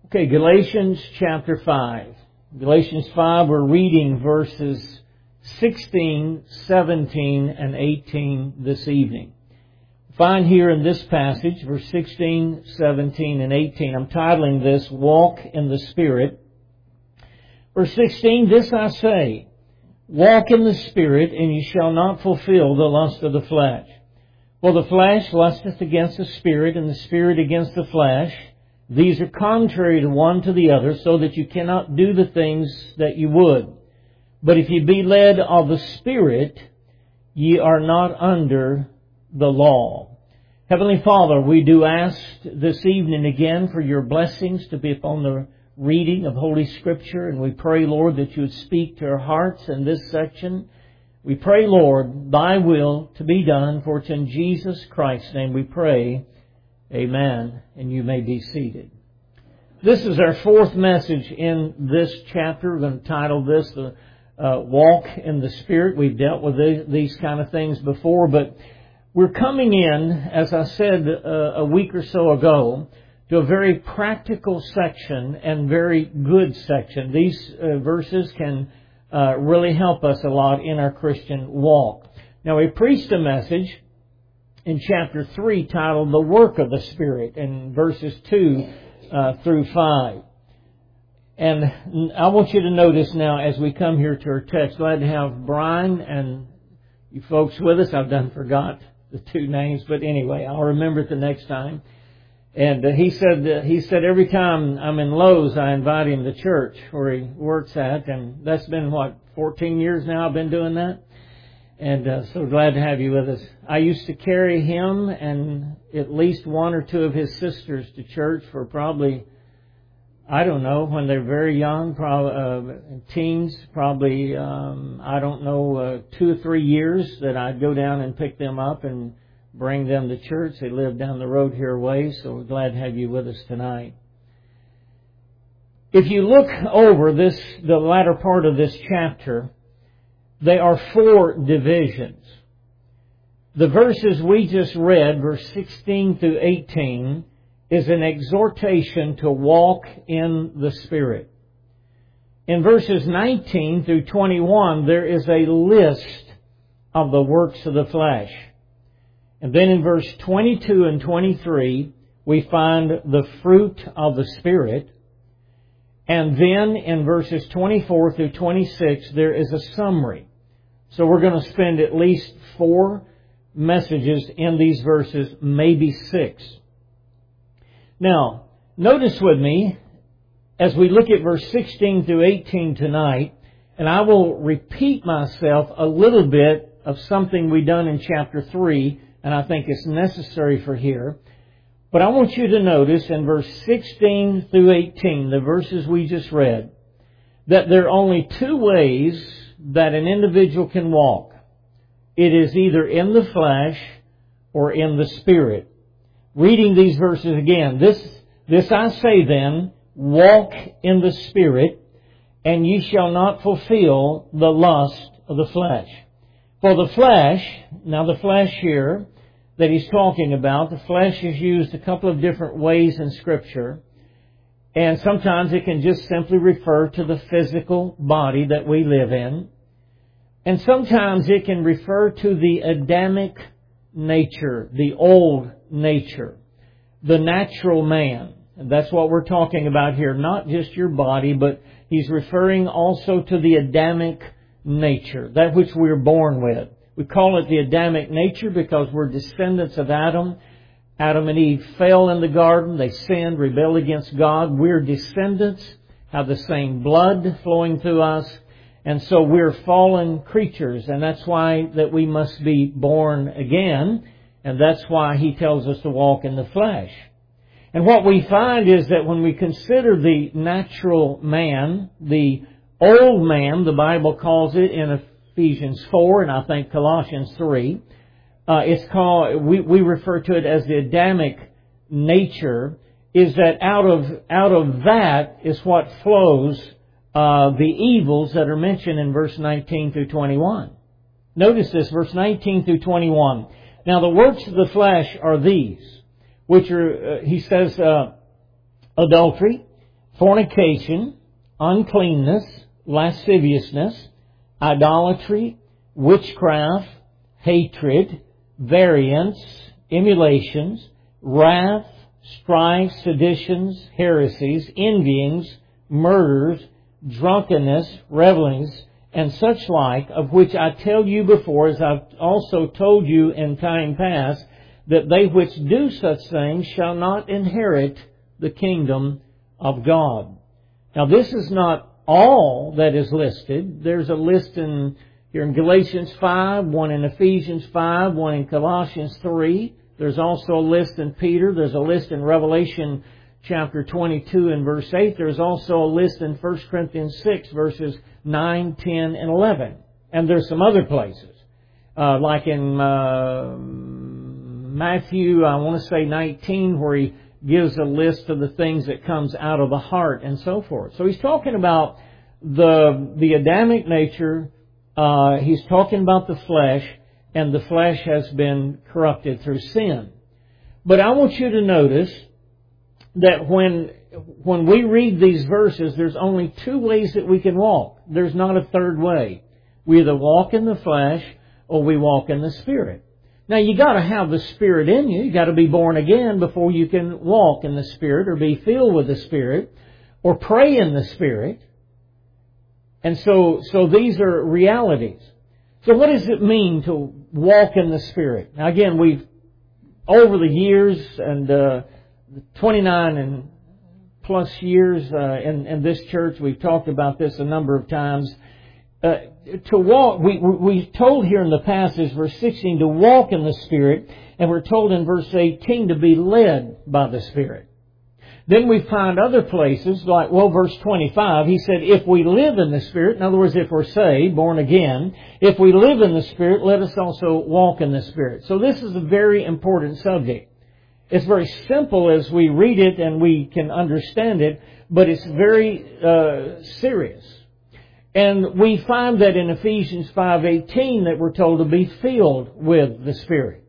Okay, Galatians chapter 5. Galatians 5, we're reading verses 16, 17, and 18 this evening. Find here in this passage, verse 16, 17, and 18. I'm titling this, Walk in the Spirit. Verse 16, this I say, walk in the Spirit, and ye shall not fulfill the lust of the flesh. For the flesh lusteth against the Spirit, and the Spirit against the flesh. These are contrary to one to the other, so that you cannot do the things that you would. But if ye be led of the Spirit, ye are not under the law. Heavenly Father, we do ask this evening again for your blessings to be upon the reading of Holy Scripture, and we pray, Lord, that you would speak to our hearts in this section. We pray, Lord, thy will to be done, for it's in Jesus Christ's name we pray. Amen. And you may be seated. This is our fourth message in this chapter. We're going to title this, the Walk in the Spirit. We've dealt with these kind of things before, but we're coming in, as I said a week or so ago, to a very practical section and very good section. These verses can really help us a lot in our Christian walk. Now, we preached a message in chapter 3 titled The Work of the Spirit in verses 2 through 5. And I want you to notice now as we come here to our text, glad to have Brian and you folks with us. I've forgot the two names, but anyway, I'll remember it the next time. And he said every time I'm in Lowe's, I invite him to church where he works at. And that's been, 14 years now I've been doing that. And so glad to have you with us. I used to carry him and at least one or two of his sisters to church for probably, I don't know, when they're very young, teens, probably, 2 or 3 years that I'd go down and pick them up and bring them to church. They live down the road here a ways, so we're glad to have you with us tonight. If you look over the latter part of this chapter, there are 4 divisions. The verses we just read, verse 16 through 18, is an exhortation to walk in the Spirit. In verses 19 through 21, there is a list of the works of the flesh. And then in verse 22 and 23, we find the fruit of the Spirit. And then in verses 24 through 26, there is a summary. So we're going to spend at least 4 messages in these verses, maybe 6. Now, notice with me, as we look at verse 16 through 18 tonight, and I will repeat myself a little bit of something we've done in chapter 3, and I think it's necessary for here. But I want you to notice in verse 16 through 18, the verses we just read, that there are only 2 ways that an individual can walk. It is either in the flesh or in the Spirit. Reading these verses again, this I say then, walk in the Spirit, and ye shall not fulfill the lust of the flesh. For the flesh, now the flesh here that he's talking about, the flesh is used a couple of different ways in Scripture. And sometimes it can just simply refer to the physical body that we live in. And sometimes it can refer to the Adamic nature, the old nature, the natural man. And that's what we're talking about here. Not just your body, but he's referring also to the Adamic nature, that which we're born with. We call it the Adamic nature because we're descendants of Adam. Adam and Eve fell in the garden. They sinned, rebelled against God. We're descendants, have the same blood flowing through us. And so we're fallen creatures. And that's why that we must be born again. And that's why he tells us to walk in the flesh. And what we find is that when we consider the natural man, the old man, the Bible calls it in Ephesians 4 and I think Colossians 3, it's called, we refer to it as the Adamic nature, is that out of that is what flows the evils that are mentioned in verse 19 through 21. Notice this, verse 19 through 21. Now the works of the flesh are these, which are, he says, adultery, fornication, uncleanness, lasciviousness, idolatry, witchcraft, hatred, variance, emulations, wrath, strife, seditions, heresies, envyings, murders, drunkenness, revelings, and such like, of which I tell you before, as I've also told you in time past, that they which do such things shall not inherit the kingdom of God. Now, this is not all that is listed. There's a list here in Galatians 5, one in Ephesians 5, one in Colossians 3. There's also a list in Peter. There's a list in Revelation chapter 22 and verse 8. There's also a list in 1 Corinthians 6, verses 9, 10, and 11. And there's some other places, like in Matthew, I want to say 19, where he gives a list of the things that comes out of the heart and so forth. So he's talking about the Adamic nature. He's talking about the flesh, and the flesh has been corrupted through sin. But I want you to notice that when we read these verses, there's only two ways that we can walk. There's not a third way. We either walk in the flesh or we walk in the Spirit. Now, you got to have the Spirit in you. You got to be born again before you can walk in the Spirit or be filled with the Spirit or pray in the Spirit. And so these are realities. So what does it mean to walk in the Spirit? Now, again, we've, over the years and 29 and plus years in this church, we've talked about this a number of times. To walk, we told here in the passage, verse 16, to walk in the Spirit, and we're told in verse 18 to be led by the Spirit. Then we find other places, like, verse 25, he said, if we live in the Spirit, in other words, if we're saved, born again, if we live in the Spirit, let us also walk in the Spirit. So this is a very important subject. It's very simple as we read it and we can understand it, but it's very serious. And we find that in Ephesians 5:18 that we're told to be filled with the Spirit.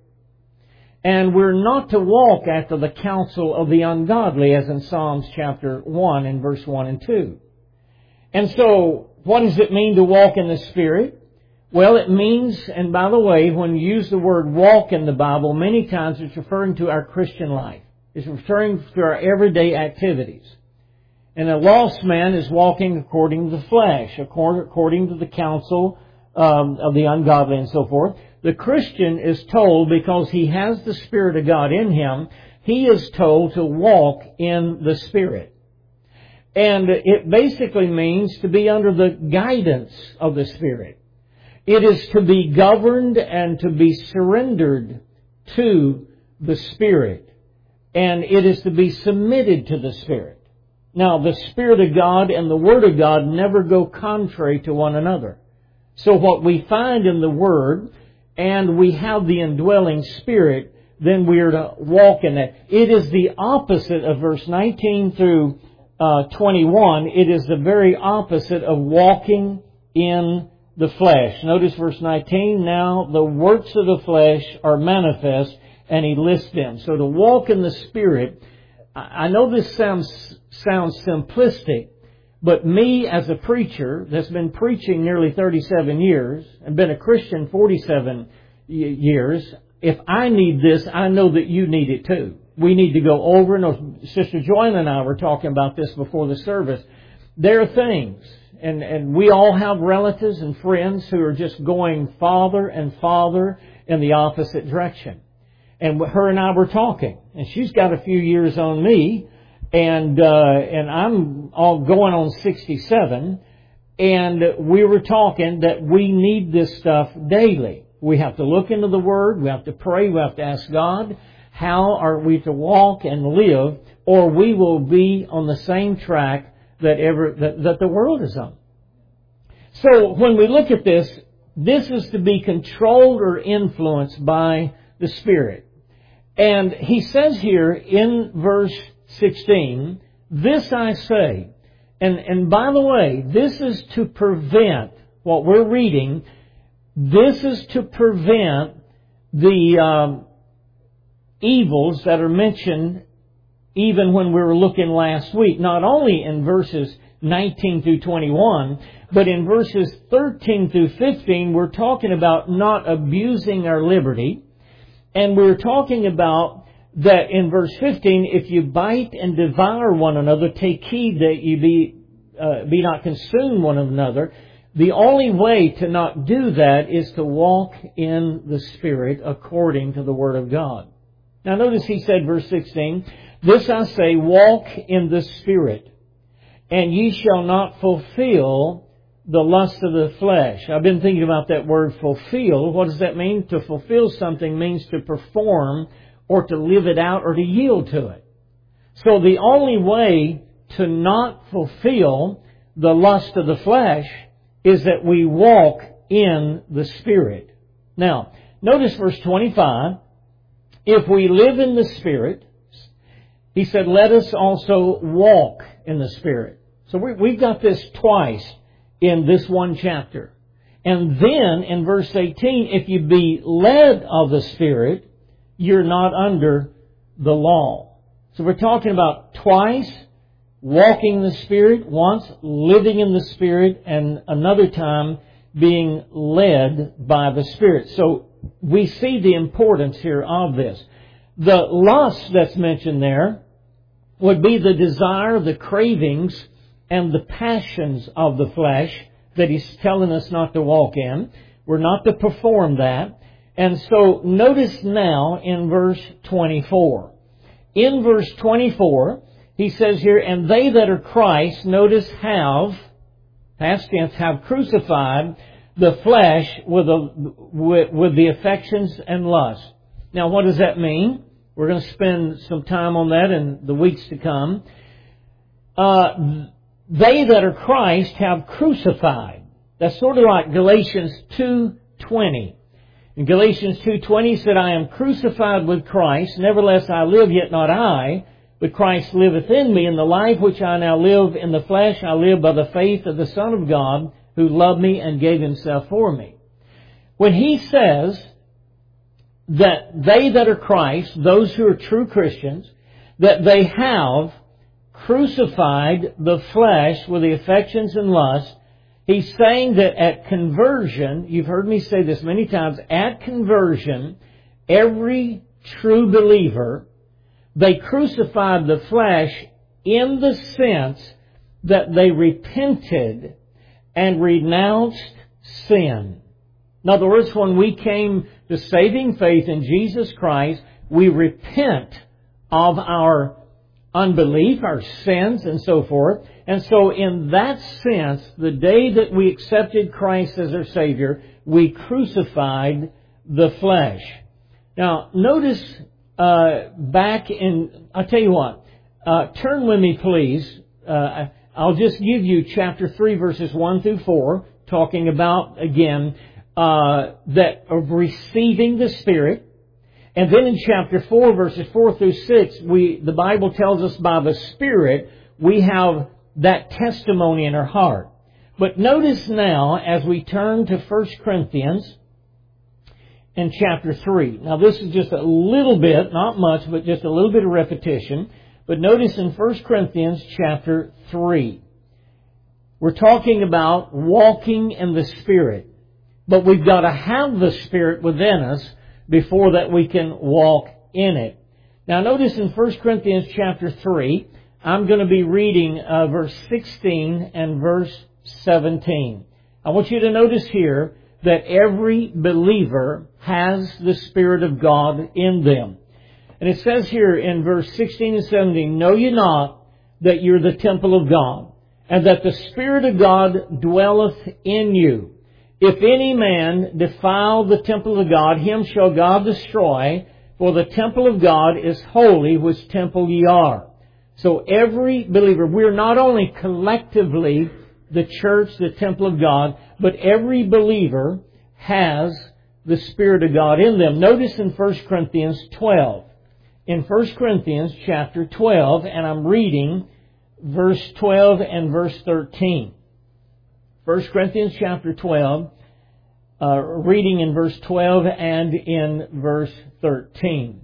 And we're not to walk after the counsel of the ungodly, as in Psalms chapter 1 and verse 1 and 2. And so, what does it mean to walk in the Spirit? Well, it means, and by the way, when you use the word walk in the Bible, many times it's referring to our Christian life. It's referring to our everyday activities. And a lost man is walking according to the flesh, according to the counsel of the ungodly and so forth. The Christian is told, because he has the Spirit of God in him, he is told to walk in the Spirit. And it basically means to be under the guidance of the Spirit. It is to be governed and to be surrendered to the Spirit. And it is to be submitted to the Spirit. Now, the Spirit of God and the Word of God never go contrary to one another. So what we find in the Word, and we have the indwelling Spirit, then we are to walk in that. It is the opposite of verse 19 through 21. It is the very opposite of walking in the flesh. Notice verse 19, now the works of the flesh are manifest, and he lists them. So to walk in the Spirit, I know this sounds simplistic, but me as a preacher that's been preaching nearly 37 years and been a Christian 47 years, if I need this, I know that you need it too. We need to go over, and Sister Joanna and I were talking about this before the service. There are things, and we all have relatives and friends who are just going farther and farther in the opposite direction. And her and I were talking, and she's got a few years on me, and I'm all going on 67, and we were talking that we need this stuff daily. We have to look into the Word, we have to pray, we have to ask God, how are we to walk and live, or we will be on the same track that the world is on. So when we look at this, this is to be controlled or influenced by the Spirit. And he says here in verse 16, this I say, and by the way, this is to prevent, what we're reading, this is to prevent the evils that are mentioned even when we were looking last week, not only in verses 19 through 21, but in verses 13 through 15, we're talking about not abusing our liberty. And we're talking about that in verse 15, if you bite and devour one another, take heed that you be not consumed one another. The only way to not do that is to walk in the Spirit according to the Word of God. Now notice he said, verse 16, this I say, walk in the Spirit, and ye shall not fulfill the lust of the flesh. I've been thinking about that word fulfill. What does that mean? To fulfill something means to perform or to live it out or to yield to it. So the only way to not fulfill the lust of the flesh is that we walk in the Spirit. Now, notice verse 25. If we live in the Spirit, he said, let us also walk in the Spirit. So we've got this twice in this one chapter. And then in verse 18, if you be led of the Spirit, you're not under the law. So we're talking about twice walking in the Spirit, once living in the Spirit, and another time being led by the Spirit. So we see the importance here of this. The lust that's mentioned there would be the desire, the cravings, and the passions of the flesh that he's telling us not to walk in. We're not to perform that. And so notice now in verse 24. In verse 24, he says here, and they that are Christ, notice have, past tense, have crucified the flesh with the affections and lusts. Now what does that mean? We're going to spend some time on that in the weeks to come. They that are Christ have crucified. That's sort of like Galatians 2:20. In Galatians 2:20 said, I am crucified with Christ, nevertheless I live, yet not I, but Christ liveth in me, and the life which I now live in the flesh, I live by the faith of the Son of God, who loved me and gave himself for me. When he says that they that are Christ, those who are true Christians, that they have crucified the flesh with the affections and lusts, he's saying that at conversion, you've heard me say this many times, at conversion, every true believer, they crucified the flesh in the sense that they repented and renounced sin. In other words, when we came to saving faith in Jesus Christ, we repent of our unbelief, our sins, and so forth. And so in that sense, the day that we accepted Christ as our Savior, we crucified the flesh. Now, notice back in, I'll tell you what, turn with me please. I'll just give you chapter 3 verses 1 through 4, talking about, again, that of receiving the Spirit. And then in chapter 4 verses 4 through 6, the Bible tells us by the Spirit we have that testimony in our heart. But notice now as we turn to 1 Corinthians in chapter 3. Now this is just a little bit, not much, but just a little bit of repetition. But notice in 1 Corinthians chapter 3, we're talking about walking in the Spirit. But we've got to have the Spirit within us before that we can walk in it. Now notice in 1 Corinthians chapter 3, I'm going to be reading verse 16 and verse 17. I want you to notice here that every believer has the Spirit of God in them. And it says here in verse 16 and 17, know ye not that you're the temple of God, and that the Spirit of God dwelleth in you? If any man defile the temple of God, him shall God destroy, for the temple of God is holy, which temple ye are. So every believer, we're not only collectively the church, the temple of God, but every believer has the Spirit of God in them. Notice in 1 Corinthians 12. In 1 Corinthians chapter 12, and I'm reading verse 12 and verse 13. 1 Corinthians chapter 12, reading in verse 12 and in verse 13.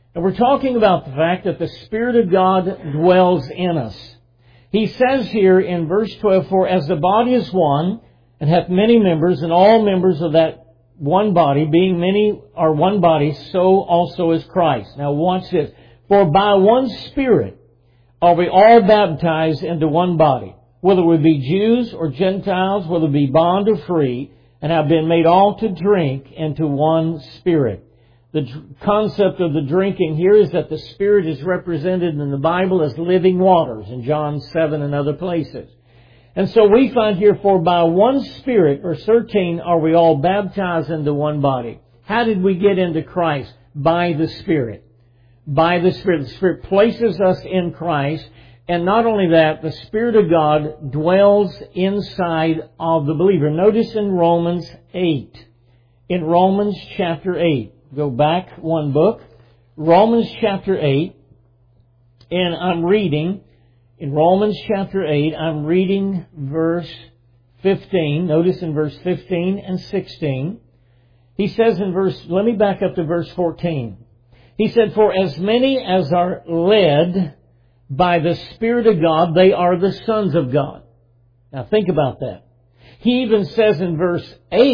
And we're talking about the fact that the Spirit of God dwells in us. He says here in verse 12, "For as the body is one, and hath many members, and all members of that one body, being many are one body, so also is Christ." Now watch this. "For by one Spirit are we all baptized into one body, whether we be Jews or Gentiles, whether we be bond or free, and have been made all to drink into one Spirit." The concept of the drinking here is that the Spirit is represented in the Bible as living waters in John 7 and other places. And so we find here, "For by one Spirit," verse 13, "are we all baptized into one body." How did we get into Christ? By the Spirit. By the Spirit. The Spirit places us in Christ. And not only that, the Spirit of God dwells inside of the believer. Notice in Romans 8. In Romans chapter 8. Go back one book. Romans chapter 8. And I'm reading, in Romans chapter 8, I'm reading verse 15. Notice in verse 15 and 16. He says in let me back up to verse 14. He said, "For as many as are led by the Spirit of God, they are the sons of God." Now think about that. He even says in verse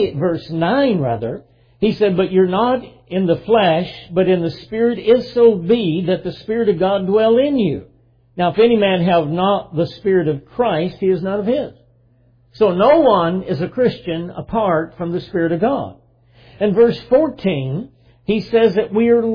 9, he said, "But you're not in the flesh, but in the Spirit, if so be that the Spirit of God dwell in you. Now if any man have not the Spirit of Christ, he is not of his." So no one is a Christian apart from the Spirit of God. In verse 14, he says that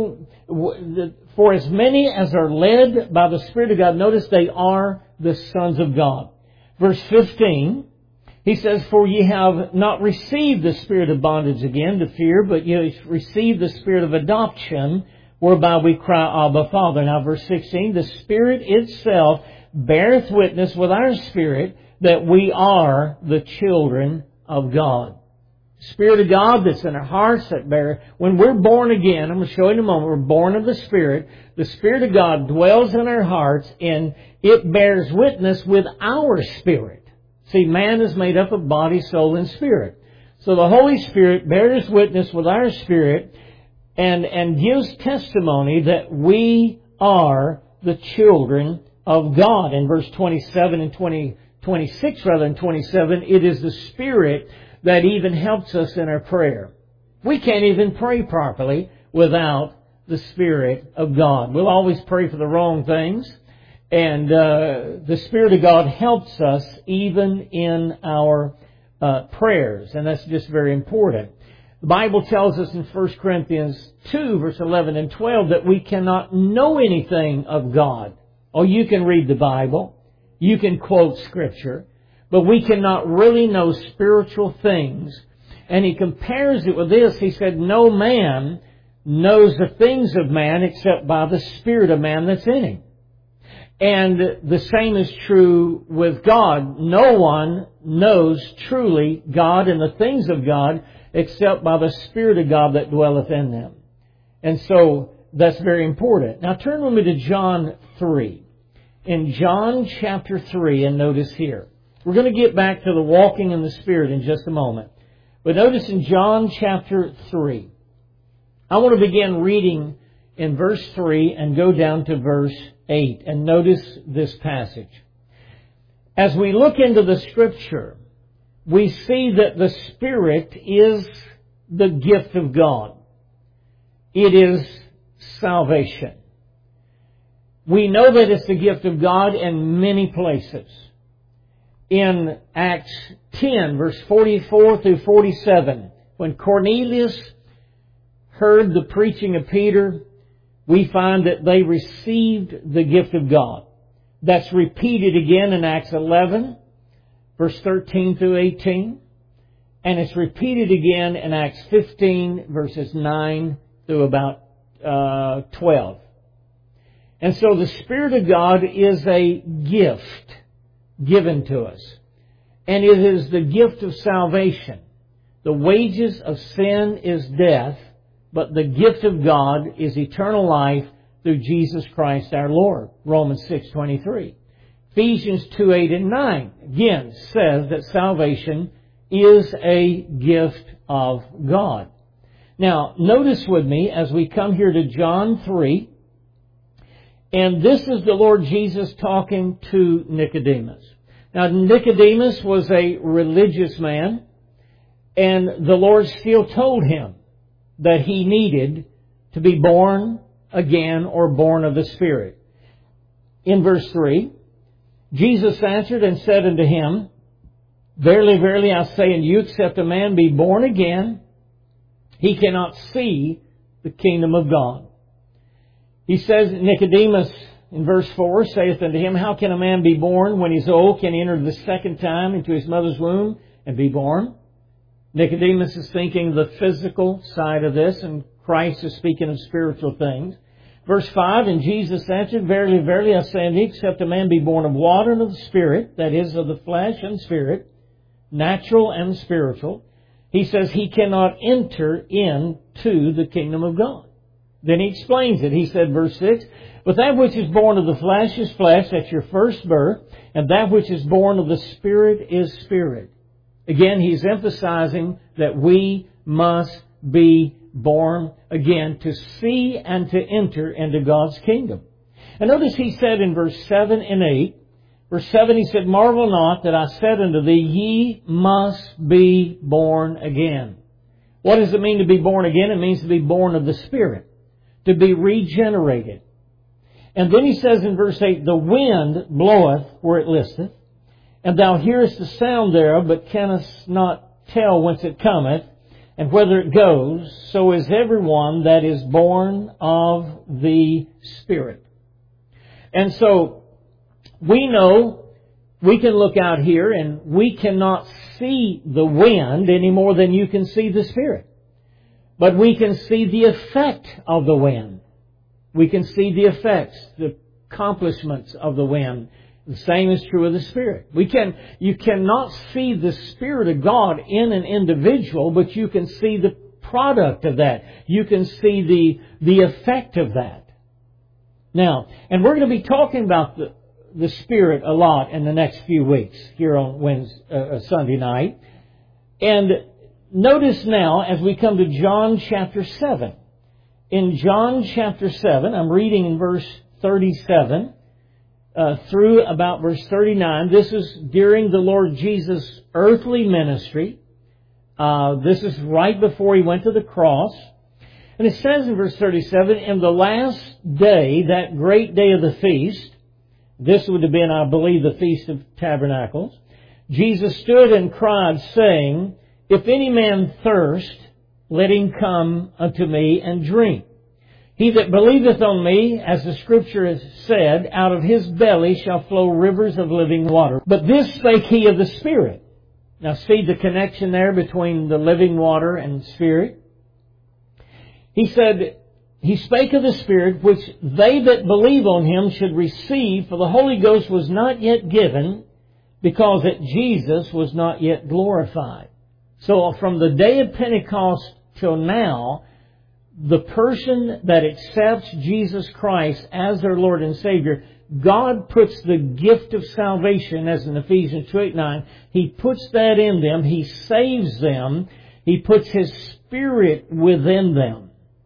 "For as many as are led by the Spirit of God," notice they are the sons of God. Verse 15, he says, "For ye have not received the spirit of bondage again to fear, but ye have received the Spirit of adoption, whereby we cry, Abba, Father." Now verse 16, "The Spirit itself beareth witness with our spirit that we are the children of God." Spirit of God that's in our hearts that bear. When we're born again, I'm going to show you in a moment, we're born of the Spirit. The Spirit of God dwells in our hearts and it bears witness with our spirit. See, man is made up of body, soul, and spirit. So the Holy Spirit bears witness with our spirit and gives testimony that we are the children of God. In verse 27 and 26 rather than 27, it is the Spirit that even helps us in our prayer. We can't even pray properly without the Spirit of God. We'll always pray for the wrong things. And the Spirit of God helps us even in our prayers. And that's just very important. The Bible tells us in 1 Corinthians 2, verse 11 and 12, that we cannot know anything of God. Oh, you can read the Bible. You can quote Scripture. But we cannot really know spiritual things. And he compares it with this. He said, "No man knows the things of man except by the Spirit of man that's in him." And the same is true with God. No one knows truly God and the things of God except by the Spirit of God that dwelleth in them. And so that's very important. Now turn with me to John 3. In John chapter 3, and notice here. We're going to get back to the walking in the Spirit in just a moment. But notice in John chapter 3, I want to begin reading in verse 3 and go down to verse 8. And notice this passage. As we look into the Scripture, we see that the Spirit is the gift of God. It is salvation. We know that it's the gift of God in many places. In Acts 10, verse 44 through 47, when Cornelius heard the preaching of Peter, we find that they received the gift of God. That's repeated again in Acts 11, verse 13 through 18. And it's repeated again in Acts 15, verses 9 through about 12. And so the Spirit of God is a gift given to us. And it is the gift of salvation. The wages of sin is death, but the gift of God is eternal life through Jesus Christ our Lord. Romans 6:23. Ephesians 2:8 and 9 again says that salvation is a gift of God. Now, notice with me as we come here to John 3, And this is the Lord Jesus talking to Nicodemus. Now, Nicodemus was a religious man, and the Lord still told him that he needed to be born again or born of the Spirit. In verse 3, Jesus answered and said unto him, Verily, verily, I say unto you, except a man be born again, he cannot see the kingdom of God. He says, Nicodemus, in verse 4, saith unto him, How can a man be born when he is old? Can he enter the second time into his mother's womb and be born? Nicodemus is thinking of the physical side of this, and Christ is speaking of spiritual things. Verse 5, And Jesus answered, Verily, verily, I say unto thee, except a man be born of water and of the Spirit, that is, of the flesh and spirit, natural and spiritual, he says he cannot enter into the kingdom of God. Then he explains it. He said, verse 6, But that which is born of the flesh is flesh, that's your first birth, and that which is born of the Spirit is spirit. Again, he's emphasizing that we must be born again to see and to enter into God's kingdom. And notice he said in verse 7 and 8, verse 7 he said, Marvel not that I said unto thee, ye must be born again. What does it mean to be born again? It means to be born of the Spirit, to be regenerated. And then he says in verse 8, The wind bloweth where it listeth, and thou hearest the sound thereof, but canst not tell whence it cometh, and whither it goes. So is everyone that is born of the Spirit. And so we know, we can look out here and we cannot see the wind any more than you can see the Spirit. But we can see the effect of the wind. We can see the effects, the accomplishments of the wind. The same is true of the Spirit. You cannot see the Spirit of God in an individual, but you can see the product of that. You can see the effect of that. Now, and we're going to be talking about the Spirit a lot in the next few weeks here on Sunday night. And notice now as we come to John chapter 7. In John chapter 7, I'm reading in verse 37 through about verse 39. This is during the Lord Jesus' earthly ministry. This is right before He went to the cross. And it says in verse 37, In the last day, that great day of the feast, this would have been, I believe, the Feast of Tabernacles, Jesus stood and cried, saying, If any man thirst, let him come unto me and drink. He that believeth on me, as the Scripture has said, out of his belly shall flow rivers of living water. But this spake he of the Spirit. Now see the connection there between the living water and Spirit. He said, He spake of the Spirit, which they that believe on Him should receive, for the Holy Ghost was not yet given, because that Jesus was not yet glorified. So from the day of Pentecost till now, the person that accepts Jesus Christ as their Lord and Savior, God puts the gift of salvation, as in Ephesians 2:8-9, He puts that in them. He saves them. He puts His Spirit within them.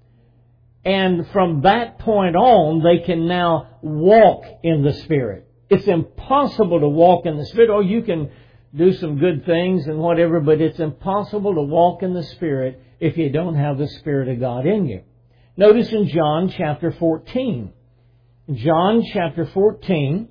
And from that point on, they can now walk in the Spirit. It's impossible to walk in the Spirit. Oh, you can do some good things and whatever, but it's impossible to walk in the Spirit if you don't have the Spirit of God in you. Notice in John chapter 14. John chapter 14,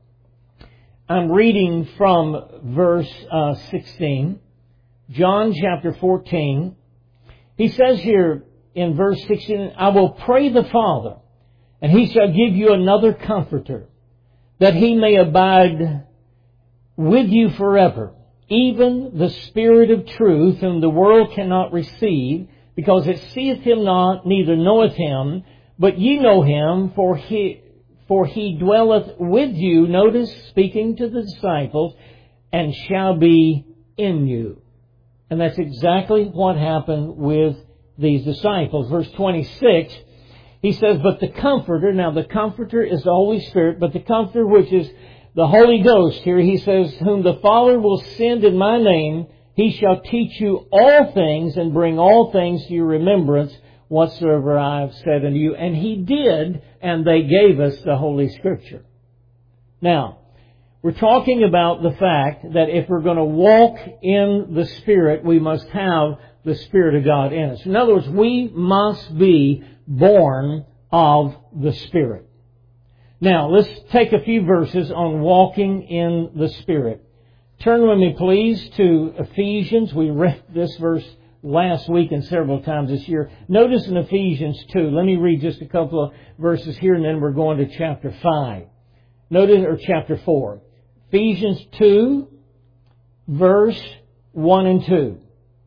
I'm reading from verse 16. John chapter 14, he says here in verse 16, I will pray the Father, and He shall give you another Comforter, that He may abide with you forever, even the Spirit of truth, whom the world cannot receive, because it seeth Him not, neither knoweth Him, but ye know Him, for He dwelleth with you, notice, speaking to the disciples, and shall be in you. And that's exactly what happened with these disciples. Verse 26, he says, But the Comforter, now the Comforter is the Holy Spirit, but the Comforter, which is the Holy Ghost, here he says, Whom the Father will send in my name, He shall teach you all things and bring all things to your remembrance, whatsoever I have said unto you. And He did, and they gave us the Holy Scripture. Now, we're talking about the fact that if we're going to walk in the Spirit, we must have the Spirit of God in us. In other words, we must be born of the Spirit. Now, let's take a few verses on walking in the Spirit. Turn with me, please, to Ephesians. We read this verse last week and several times this year. Notice in Ephesians 2. Let me read just a couple of verses here, and then we're going to chapter 5. Notice, or chapter 4. Ephesians 2, verse 1 and 2.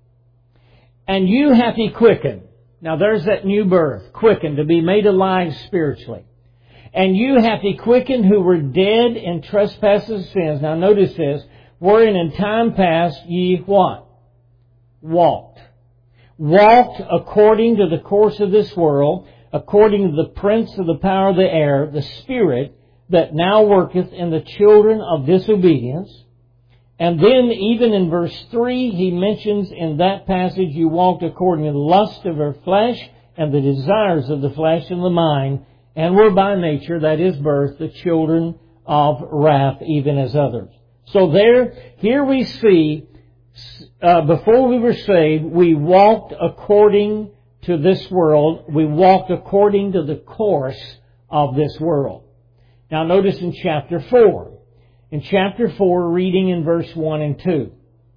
And you hath He quickened. Now there's that new birth. Quickened, to be made alive spiritually. And you hath He quickened who were dead in trespasses and sins. Now notice this. Wherein in time past ye what? Walked. Walked according to the course of this world, according to the prince of the power of the air, the spirit that now worketh in the children of disobedience. And then even in verse 3, he mentions in that passage, you walked according to the lust of our flesh and the desires of the flesh and the mind, and were by nature, that is birth, the children of wrath, even as others. So here we see, before we were saved, we walked according to this world. We walked according to the course of this world. Now notice in chapter 4. In chapter 4, reading in verse 1 and 2.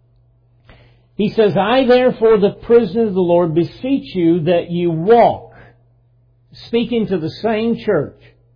He says, I therefore, the prisoner of the Lord, beseech you that you walk. Speaking to the same church.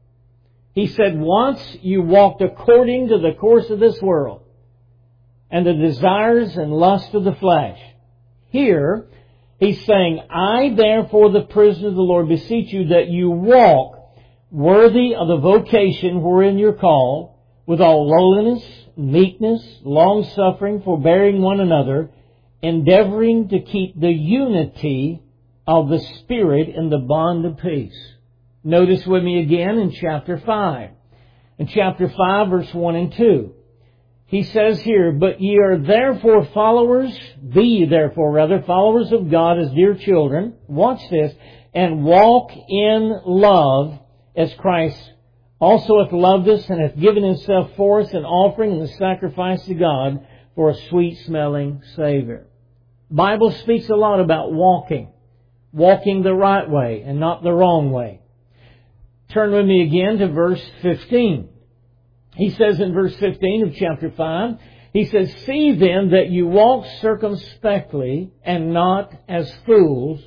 He said, once you walked according to the course of this world and the desires and lust of the flesh. Here, he's saying, I therefore, the prisoner of the Lord, beseech you that you walk worthy of the vocation wherein you're called, with all lowliness, meekness, long-suffering, forbearing one another, endeavoring to keep the unity of the Spirit in the bond of peace. Notice with me again in chapter 5. In chapter 5, verse 1 and 2. He says here, but ye are therefore be ye therefore followers of God as dear children. Watch this. And walk in love as Christ also hath loved us and hath given Himself for us an offering and the sacrifice to God for a sweet-smelling Savior. The Bible speaks a lot about walking. Walking the right way and not the wrong way. Turn with me again to verse 15. He says in verse 15 of chapter 5, he says, see then that you walk circumspectly and not as fools,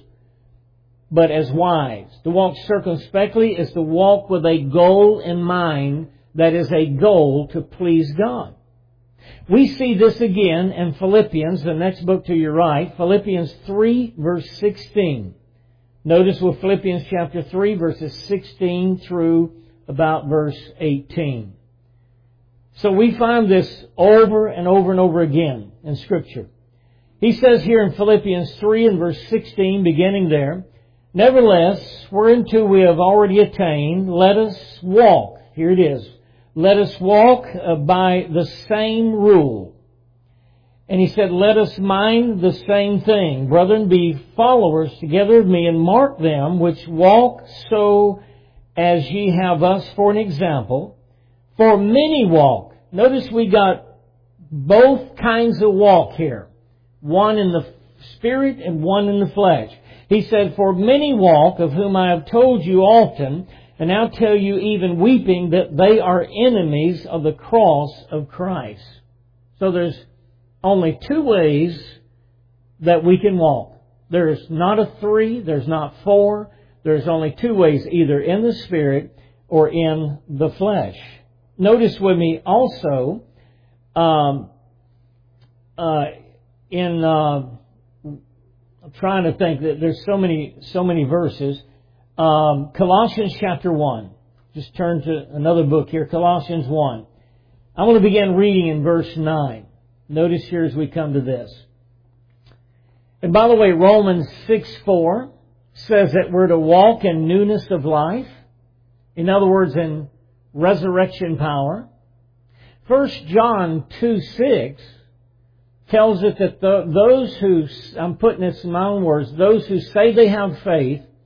but as wise. To walk circumspectly is to walk with a goal in mind, that is a goal to please God. We see this again in Philippians, the next book to your right, Philippians 3, verse 16. Notice with Philippians chapter 3, verses 16 through about verse 18. So we find this over and over and over again in Scripture. He says here in Philippians 3 and verse 16, beginning there, nevertheless, whereunto we have already attained, let us walk. Here it is. Let us walk by the same rule. And he said, let us mind the same thing. Brethren, be followers together of me, and mark them which walk so as ye have us for an example. For many walk. Notice we got both kinds of walk here. One in the Spirit and one in the flesh. He said, for many walk, of whom I have told you often, and now tell you even weeping, that they are enemies of the cross of Christ. So there's only two ways that we can walk. There's not a three, there's not four. There's only two ways, either in the Spirit or in the flesh. Notice with me also, I'm trying to think that there's so many verses. Colossians chapter 1. Just turn to another book here, Colossians 1. I want to begin reading in verse 9. Notice here as we come to this. And by the way, Romans 6:4 says that we're to walk in newness of life. In other words, in resurrection power. 1 John 2:6 tells us that those who, I'm putting this in my own words, those who say they have faith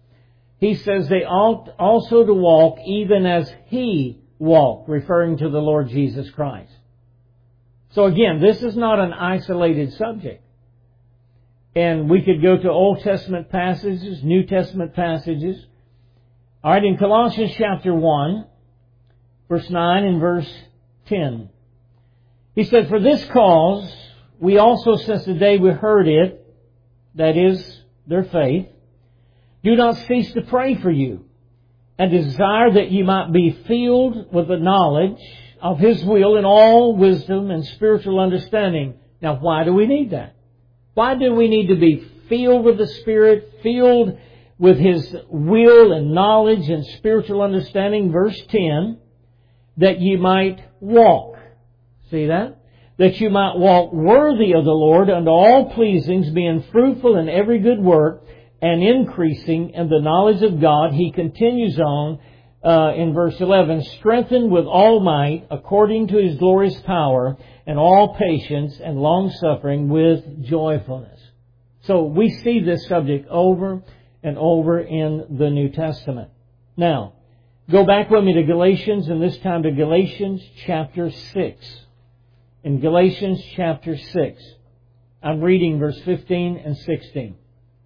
he says they ought also to walk even as He walked, referring to the Lord Jesus Christ. So again, this is not an isolated subject. And we could go to Old Testament passages, New Testament passages. All right, in Colossians chapter 1, verse 9 and verse 10. He said, "For this cause, we also, since the day we heard it," that is, their faith, "do not cease to pray for you, and desire that you might be filled with the knowledge of His will in all wisdom and spiritual understanding." Now, why do we need that? Why do we need to be filled with the Spirit, filled with His will and knowledge and spiritual understanding? Verse 10, "that you might walk." See that? "That you might walk worthy of the Lord unto all pleasings, being fruitful in every good work, and increasing in the knowledge of God." He continues on in verse 11, "strengthened with all might, according to His glorious power, and all patience and long-suffering with joyfulness." So we see this subject over and over in the New Testament. Now, go back with me to Galatians, and this time to Galatians chapter 6. In Galatians chapter 6, I'm reading verse 15 and 16.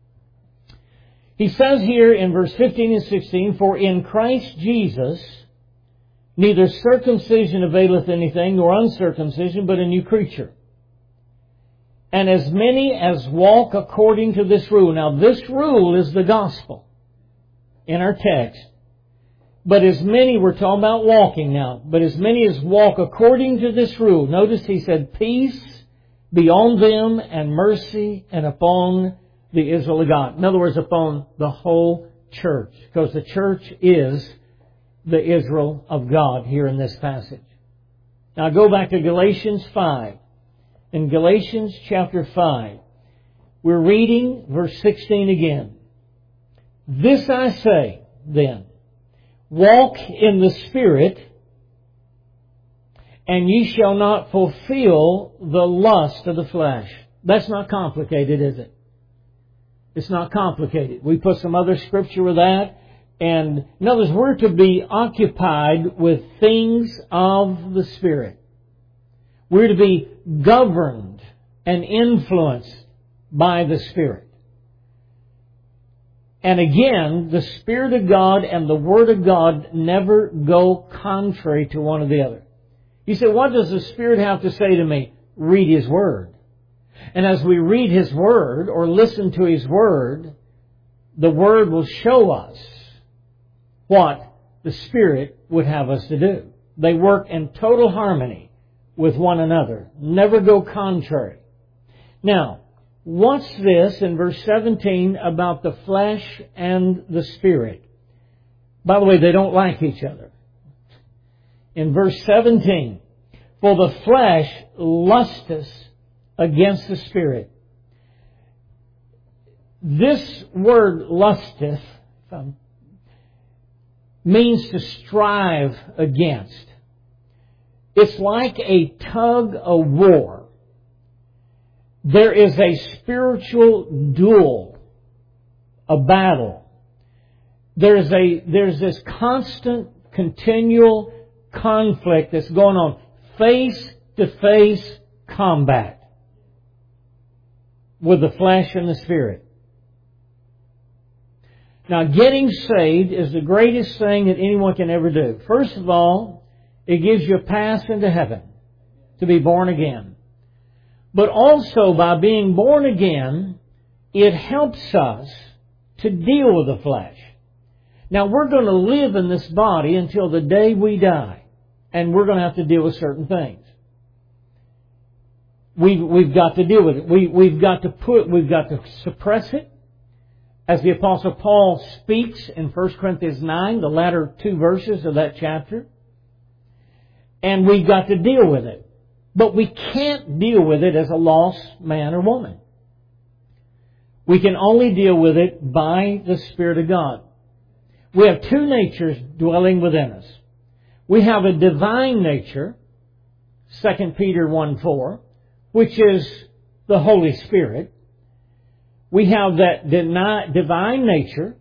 He says here in verse 15 and 16, "For in Christ Jesus neither circumcision availeth anything, nor uncircumcision, but a new creature. And as many as walk according to this rule." Now this rule is the gospel in our text. "But as many," we're talking about walking now, "but as many as walk according to this rule." Notice he said, "peace be on them and mercy and upon the Israel of God." In other words, upon the whole church. Because the church is the Israel of God here in this passage. Now go back to Galatians 5. In Galatians chapter 5, we're reading verse 16 again. "This I say then, walk in the Spirit, and ye shall not fulfill the lust of the flesh." That's not complicated, is it? It's not complicated. We put some other scripture with that. And in other words, we're to be occupied with things of the Spirit. We're to be governed and influenced by the Spirit. And again, the Spirit of God and the Word of God never go contrary to one or the other. You say, what does the Spirit have to say to me? Read His Word. And as we read His Word or listen to His Word, the Word will show us what the Spirit would have us to do. They work in total harmony with one another. Never go contrary. Now, what's this in verse 17 about the flesh and the Spirit? By the way, they don't like each other. In verse 17, "For the flesh lusteth against the Spirit." This word lusteth means to strive against. It's like a tug of war. There is a spiritual duel, a battle. There's this constant, continual conflict that's going on. Face-to-face combat with the flesh and the Spirit. Now, getting saved is the greatest thing that anyone can ever do. First of all, it gives you a pass into heaven to be born again. But also, by being born again, it helps us to deal with the flesh. Now, we're going to live in this body until the day we die. And we're going to have to deal with certain things. We've got to deal with it. We've got to suppress it. As the Apostle Paul speaks in 1 Corinthians 9, the latter 2 verses of that chapter. And we've got to deal with it. But we can't deal with it as a lost man or woman. We can only deal with it by the Spirit of God. We have two natures dwelling within us. We have a divine nature, 2 Peter 1:4, which is the Holy Spirit. We have that divine nature,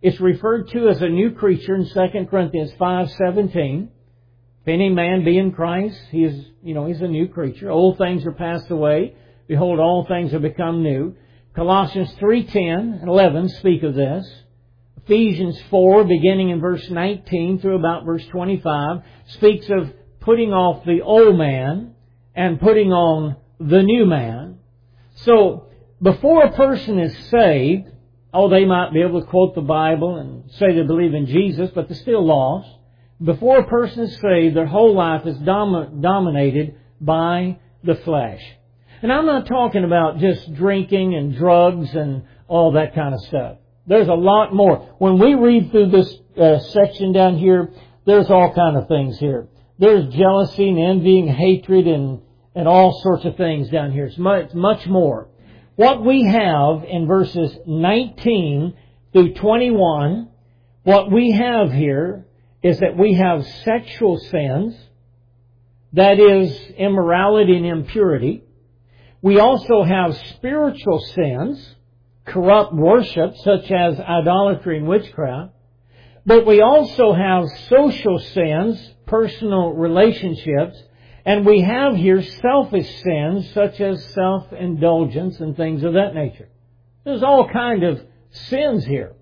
It's referred to as a new creature in 2 Corinthians 5:17. If any man be in Christ, he's a new creature. Old things are passed away. Behold, all things have become new. Colossians 3:10 and 11 speak of this. Ephesians 4, beginning in verse 19 through about verse 25, speaks of putting off the old man and putting on the new man. So, before a person is saved, they might be able to quote the Bible and say they believe in Jesus, but they're still lost. Before a person is saved, their whole life is dominated by the flesh. And I'm not talking about just drinking and drugs and all that kind of stuff. There's a lot more. When we read through this section down here, there's all kind of things here. There's jealousy and envy and hatred and all sorts of things down here. It's much more. What we have in verses 19 through 21, what we have here is that we have sexual sins, that is immorality and impurity. We also have spiritual sins, corrupt worship such as idolatry and witchcraft. But we also have social sins, personal relationships, and we have here selfish sins such as self-indulgence and things of that nature. There's all kind of sins here.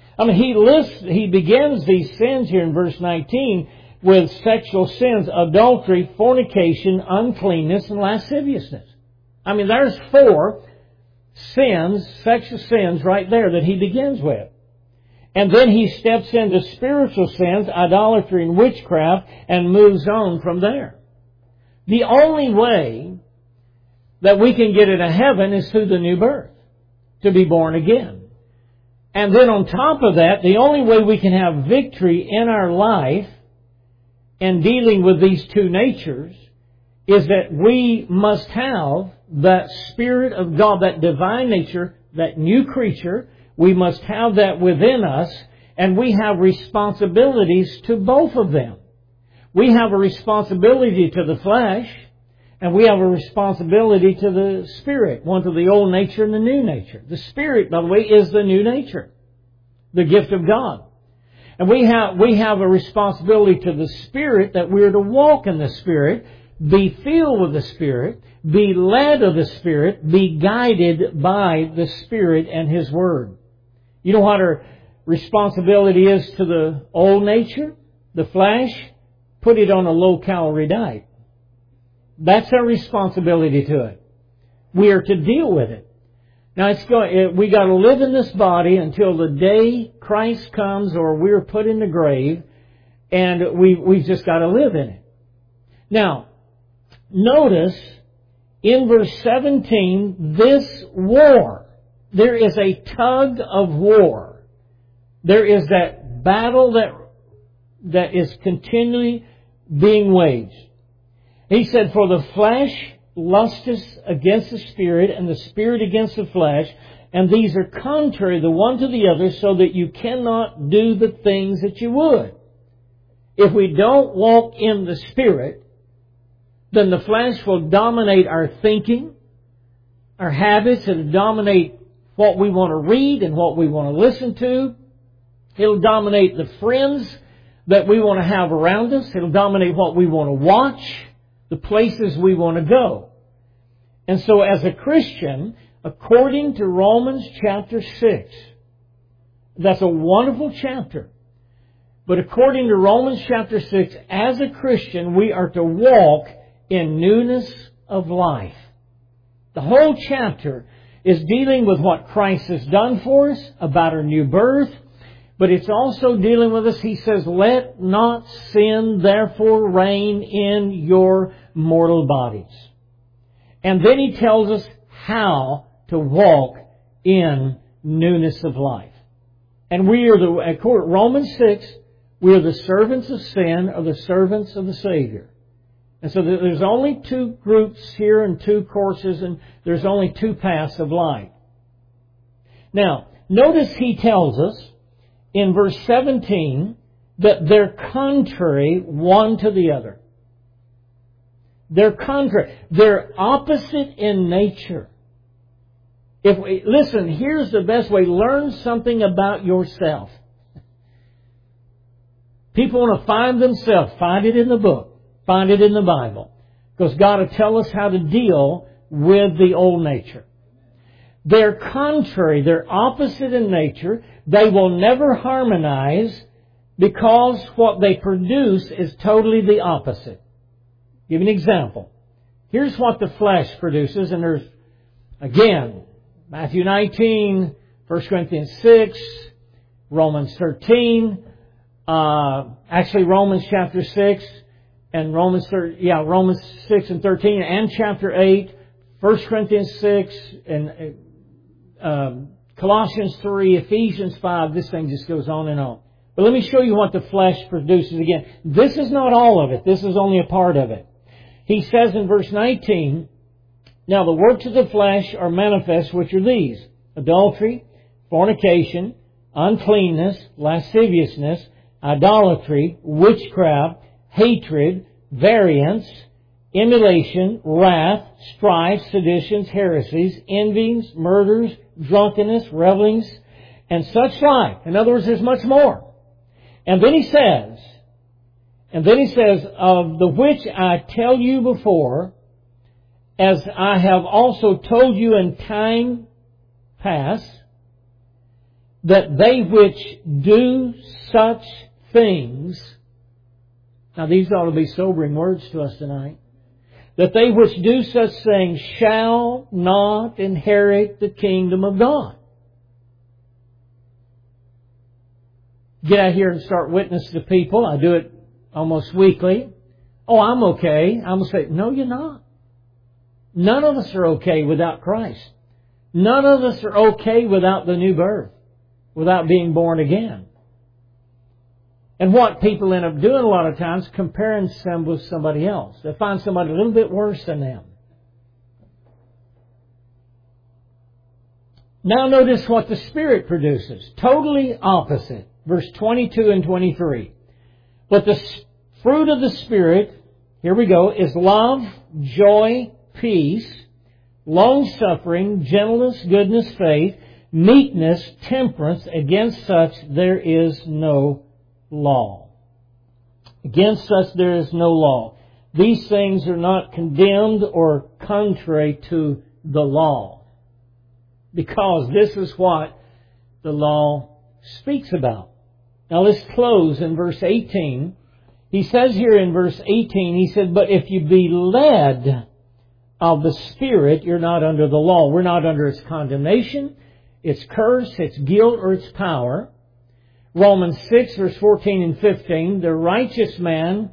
He begins these sins here in verse 19 with sexual sins, adultery, fornication, uncleanness, and lasciviousness. There's 4 sins, sexual sins right there that he begins with. And then he steps into spiritual sins, idolatry and witchcraft, and moves on from there. The only way that we can get into heaven is through the new birth, to be born again. And then on top of that, the only way we can have victory in our life in dealing with these two natures is that we must have that Spirit of God, that divine nature, that new creature. We must have that within us, and we have responsibilities to both of them. We have a responsibility to the flesh, and we have a responsibility to the Spirit, one to the old nature and the new nature. The Spirit, by the way, is the new nature, the gift of God. And we have a responsibility to the Spirit that we are to walk in the Spirit, be filled with the Spirit, be led of the Spirit, be guided by the Spirit and His Word. You know what our responsibility is to the old nature, the flesh? Put it on a low-calorie diet. That's our responsibility to it. We are to deal with it. Now, we got to live in this body until the day Christ comes or we're put in the grave, and we've just got to live in it. Now, notice in verse 17, this war. There is a tug of war. There is that battle that is continually being waged. He said, for the flesh lusteth against the Spirit, and the Spirit against the flesh, and these are contrary the one to the other, so that you cannot do the things that you would. If we don't walk in the Spirit, then the flesh will dominate our thinking, our habits, and dominate what we want to read and what we want to listen to. It'll dominate the friends that we want to have around us. It'll dominate what we want to watch, the places we want to go. And so as a Christian, according to Romans chapter 6, that's a wonderful chapter. But according to Romans chapter 6, as a Christian, we are to walk in newness of life. The whole chapter is dealing with what Christ has done for us, about our new birth, but it's also dealing with us. He says, let not sin therefore reign in your mortal bodies. And then he tells us how to walk in newness of life. And we are Romans 6, we are the servants of sin or the servants of the Savior. And so there's only 2 groups here and 2 courses, and there's only 2 paths of life. Now, notice he tells us in verse 17 that they're contrary one to the other. They're contrary. They're opposite in nature. Listen, here's the best way. Learn something about yourself. People want to find themselves. Find it in the book. Find it in the Bible. Because God will tell us how to deal with the old nature. They're contrary. They're opposite in nature. They will never harmonize because what they produce is totally the opposite. Give you an example. Here's what the flesh produces, and there's, again, Matthew 19, 1 Corinthians 6, Romans 13, actually Romans chapter 6, and Romans 6 and 13, and chapter 8, 1 Corinthians 6, and Colossians 3, Ephesians 5, this thing just goes on and on. But let me show you what the flesh produces again. This is not all of it. This is only a part of it. He says in verse 19, now the works of the flesh are manifest, which are these: adultery, fornication, uncleanness, lasciviousness, idolatry, witchcraft, hatred, variance, emulation, wrath, strife, seditions, heresies, envyings, murders, drunkenness, revelings, and such like. In other words, there's much more. And then he says, of the which I tell you before, as I have also told you in time past, that they which do such things, now these ought to be sobering words to us tonight, that they which do such things shall not inherit the kingdom of God. Get out here and start witnessing to people. I do it almost weekly. Oh, I'm okay. I'm going to say, no, you're not. None of us are okay without Christ. None of us are okay without the new birth, without being born again. And what people end up doing a lot of times, comparing them with somebody else. They find somebody a little bit worse than them. Now notice what the Spirit produces. Totally opposite. Verse 22 and 23. But the fruit of the Spirit, here we go, is love, joy, peace, long-suffering, gentleness, goodness, faith, meekness, temperance. Against such there is no law. Against such there is no law. These things are not condemned or contrary to the law, because this is what the law speaks about. Now let's close in verse 18. He says here in verse 18, he said, but if you be led of the Spirit, you're not under the law. We're not under its condemnation, its curse, its guilt, or its power. Romans 6, verse 14 and 15, the righteous man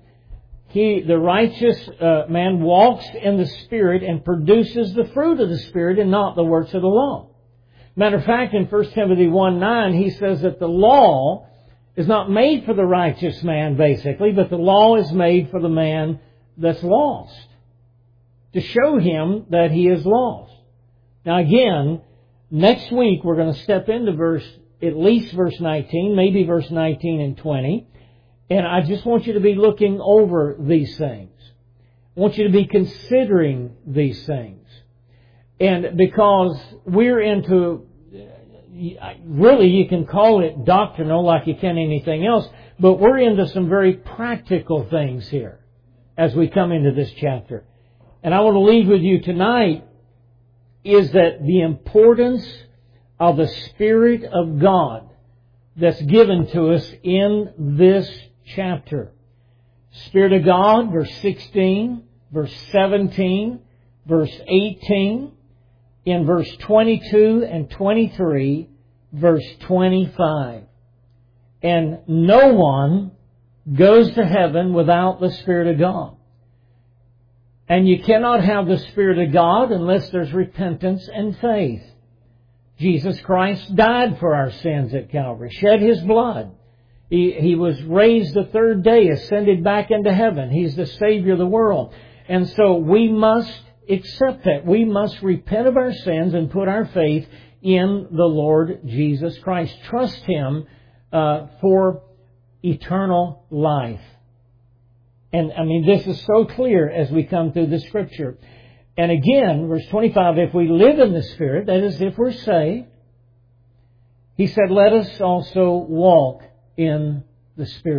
walks in the Spirit and produces the fruit of the Spirit and not the works of the law. Matter of fact, in 1 Timothy 1:9, he says that the law is not made for the righteous man, basically, but the law is made for the man that's lost, to show him that he is lost. Now again, next week we're going to step into at least verse 19, maybe verse 19 and 20. And I just want you to be looking over these things. I want you to be considering these things. And because we're into, really you can call it doctrinal like you can anything else, but we're into some very practical things here as we come into this chapter. And I want to leave with you tonight is that the importance of the Spirit of God that's given to us in this chapter. Spirit of God, verse 16, verse 17, verse 18, in verse 22 and 23, verse 25. And no one goes to heaven without the Spirit of God. And you cannot have the Spirit of God unless there's repentance and faith. Jesus Christ died for our sins at Calvary, shed His blood. He was raised the third day, ascended back into heaven. He's the Savior of the world. And so we must accept that. We must repent of our sins and put our faith in the Lord Jesus Christ. Trust Him for eternal life. And this is so clear as we come through the Scripture. And again, verse 25, if we live in the Spirit, that is, if we're saved, He said, let us also walk in the Spirit.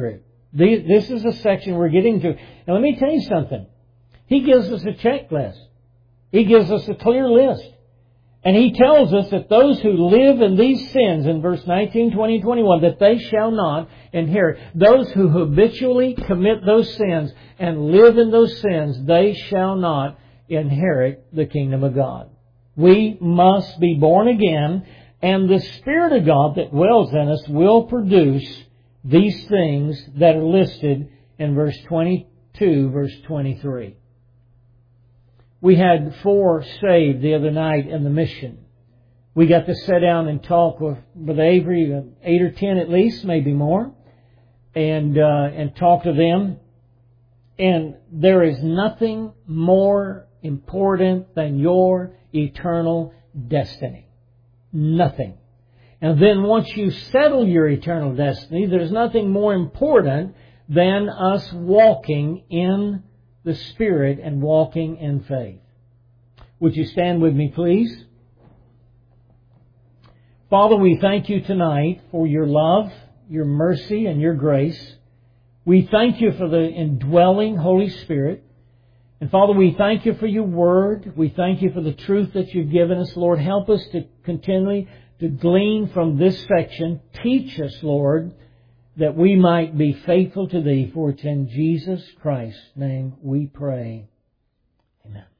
This is a section we're getting to. And let me tell you something. He gives us a checklist. He gives us a clear list. And He tells us that those who live in these sins, in verse 19, 20, and 21, that they shall not inherit. Those who habitually commit those sins and live in those sins, they shall not inherit the kingdom of God. We must be born again, and the Spirit of God that dwells in us will produce these things that are listed in verse 22, verse 23. We had 4 saved the other night in the mission. We got to sit down and talk with Avery, 8 or 10 at least, maybe more, and talk to them. And there is nothing more important than your eternal destiny. Nothing. And then once you settle your eternal destiny, there's nothing more important than us walking in the Spirit and walking in faith. Would you stand with me, please? Father, we thank you tonight for your love, your mercy, and your grace. We thank you for the indwelling Holy Spirit. And Father, we thank you for your word. We thank you for the truth that you've given us. Lord, help us to continually to glean from this section. Teach us, Lord, that we might be faithful to Thee. For it's in Jesus Christ's name we pray. Amen.